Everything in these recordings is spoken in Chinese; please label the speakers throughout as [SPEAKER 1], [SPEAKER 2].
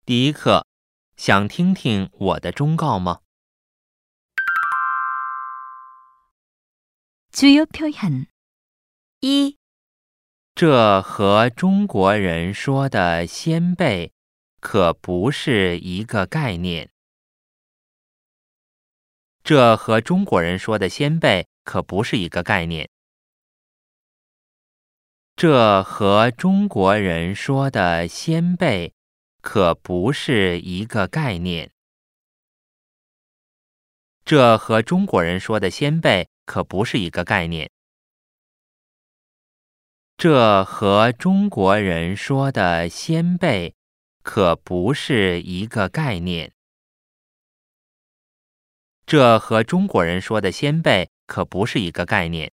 [SPEAKER 1] 第一课，想听听我的忠告吗？
[SPEAKER 2] 주요 표현 1.
[SPEAKER 1] 这和中国人说的先辈可不是一个概念。这和中国人说的先辈可不是一个概念。这和中国人说的先辈可不是一个概念。这和中国人说的先辈可不是一个概念。这和中国人说的先辈可不是一个概念。这和中国人说的先辈可不是一个概念。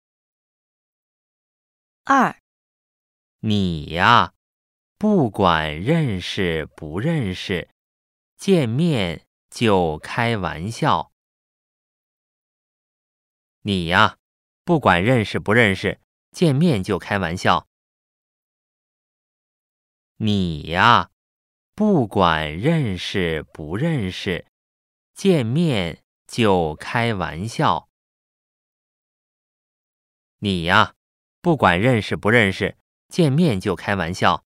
[SPEAKER 2] 2.
[SPEAKER 1] 你呀，不管认识不认识，见面就开玩笑。你呀，不管认识不认识，见面就开玩笑。你呀，不管认识不认识，见面就开玩笑。你呀，不管认识不认识，见面就开玩笑。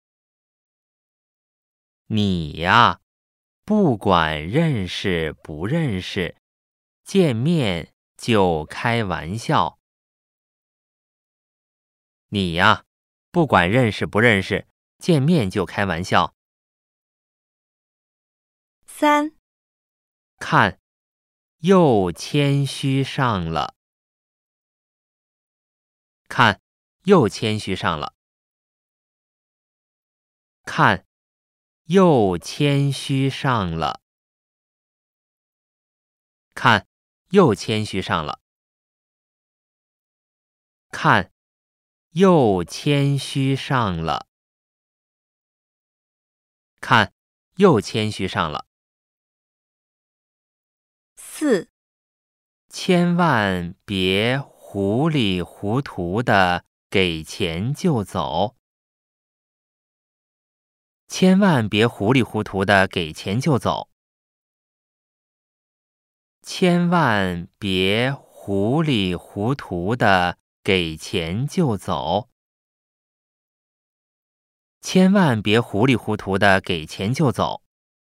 [SPEAKER 1] 你呀，不管认识不认识，见面就开玩笑。你呀，不管认识不认识，见面就开玩笑。
[SPEAKER 2] 3.
[SPEAKER 1] 看，又谦虚上了。看，又谦虚上了。看，又谦虚上了。看，又谦虚上了。看，又谦虚上了。看，又谦虚上了。
[SPEAKER 2] 4.
[SPEAKER 1] 千万别糊里糊涂的给钱就走。千万别糊里糊涂的给钱就走。千万别糊里糊涂的给钱就走。千万别糊里糊涂的给钱就走。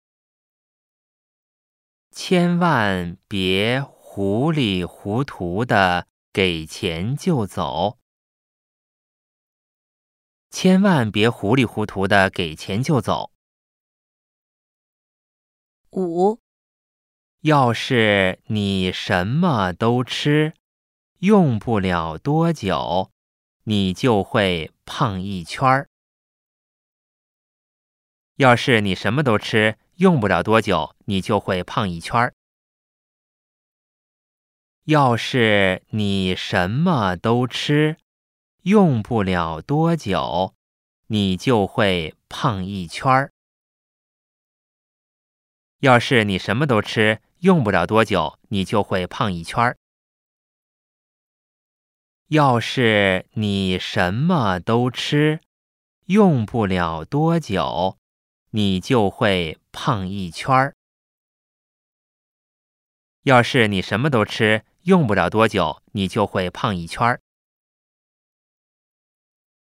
[SPEAKER 1] 千万别糊里糊涂的给钱就走。千万别糊里糊涂的给钱就走。
[SPEAKER 2] 5.
[SPEAKER 1] 要是你什么都吃，用不了多久，你就会胖一圈儿。要是你什么都吃，用不了多久，你就会胖一圈儿。要是你什么都吃，用不了多久，你就会胖一圈儿。要是你什么都吃，用不了多久，你就会胖一圈儿。要是你什么都吃，用不了多久，你就会胖一圈儿。要是你什么都吃，用不了多久，你就会胖一圈儿。